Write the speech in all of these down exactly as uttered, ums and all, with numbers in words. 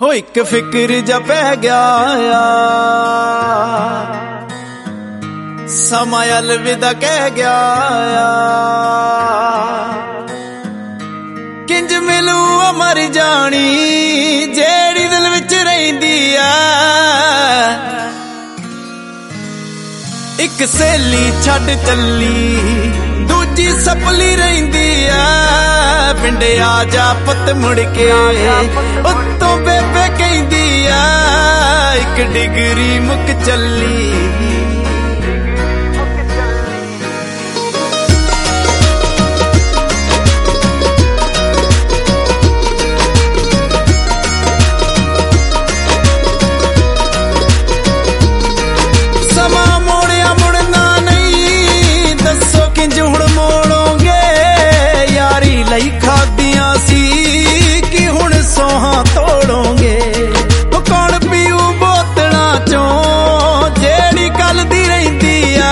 हो एक फिक्र जा पै गया आ, समा अलविदा कह गया आ, किंज मिलू मर जानी जेड़ी दिल विच रहिंदी आ। एक सहेली छड़ चली दूजी सपली रहिंदी आ, पिंड आ जा पुत मुड़ के उत्तों बेबे कहंदी आ, एक डिगरी मुक चली। समा मोड़िया मुड़ना नहीं दसो किंज हुण मोड़ोगे, यारी लई खादियां सी कि हुण सोहां तोड़ोगे। कौन पीऊ बोतलां चों जेड़ी कल दी रहिंदी आ,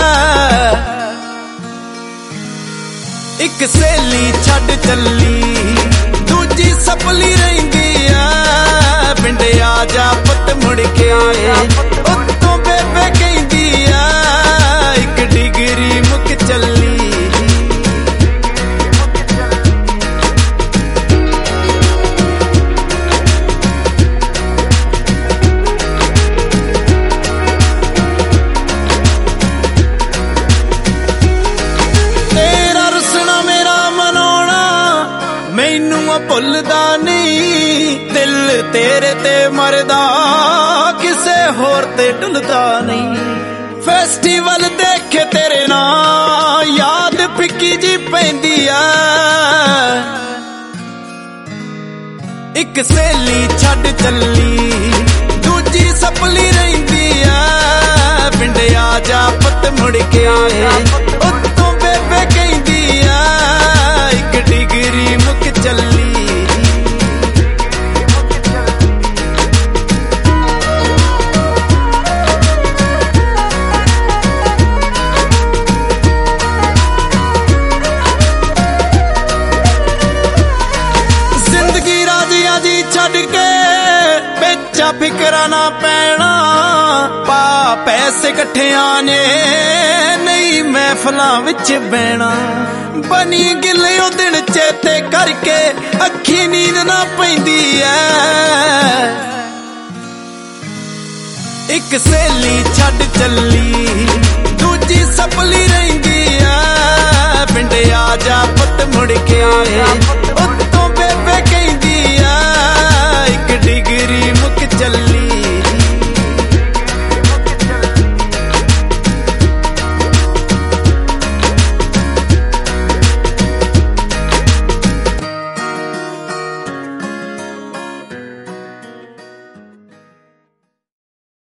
एक सहेली छड़ चली दूजी सपली रहिंदी आ, पिंड आ जा पुत मुड़ के उत्तों बेबे कहंदी आ, एक डिगरी मुक चली। भुलदा नहीं दिल तेरे ते मरदा, किसे होर ते डुलदा नहीं। फेस्टिवल देखे तेरे ना याद फिक्की जी पैंदी आ, एक सहेली छड़ चली दूजी सपली रहिंदी आ, पिंड आ जा पुत मुड़ के उत्तों बेबे कहंदी आ, एक डिगरी मुक चली। छड़ के बेचा फिकरा ना पैना, पा पैसे कट्ठिया ने नहीं महफलां विच बहना। बनी गिले ओ दिन चेते करके अखी नींद ना पैंदी ऐ, एक सहेली छड़ चली दूजी सपली रहिंदी आ, पिंड आ जा पुत मुड़ के उत्तों बेबे कहंदी आ, एक डिगरी मुक चली।